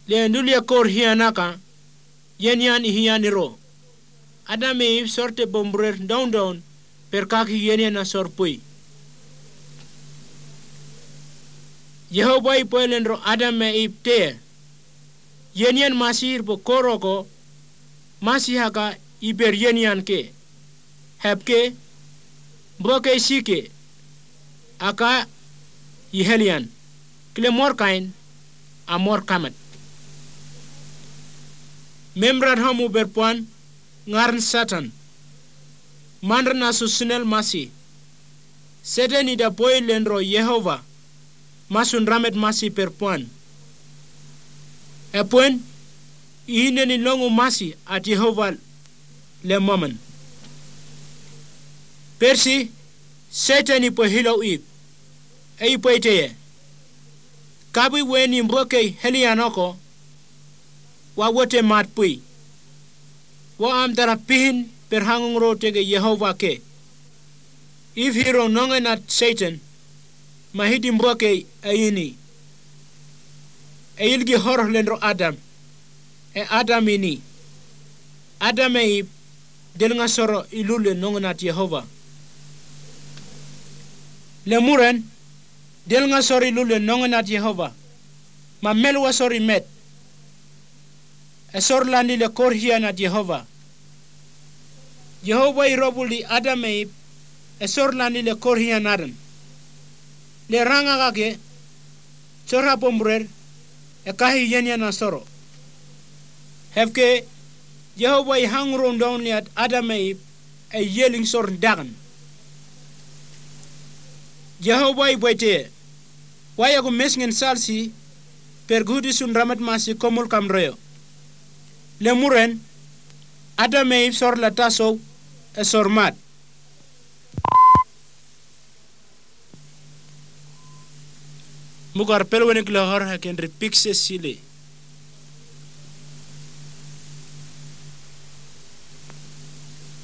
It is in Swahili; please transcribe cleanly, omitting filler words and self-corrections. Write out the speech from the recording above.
le ndulia kor hianaka yenian hianiro Adam e Eve sorte bombrer down per kaki yenian na sorpui Yehova ipoelenro Adam e Eve te yenian masir bo koroko masihaka iber yenian ke hepke boke sike aka yihelian kle morkain amor kamat membrad hamu berpuan ngarn satan mandrna susunel masi sedeni da poelenro Yehova masun ramet masi perpuan epuen ineni longu masi at Yehova le moment persi setani po hilo ip ei poiteye kabi weni mboke helianoko wa wote mat pui wa am dara pihin per hangro tege Yehova ke if hero nongen at Satan mahidi mboke ayini eyilgi hor lenro Adam e Adam ini Adam e del nga soro ilule nongen at Yehova le muren del nga sori lule nongen at Yehova ma melwa sori met e sor landi le kor hian at Yehova Yehova i robuli Adam e sor landi le kor hian adan le ranga kake sora pomburer e kahi yenya na soro hefke Yehova i hangron down li at Adam e yeling sor dagan Yehova i boite waya ko mesngen salsi per gudi sun ramat masi komul kamroyo le muren Adam e sor la taso e sor mat mugar pelwenik le hor haken repixe sile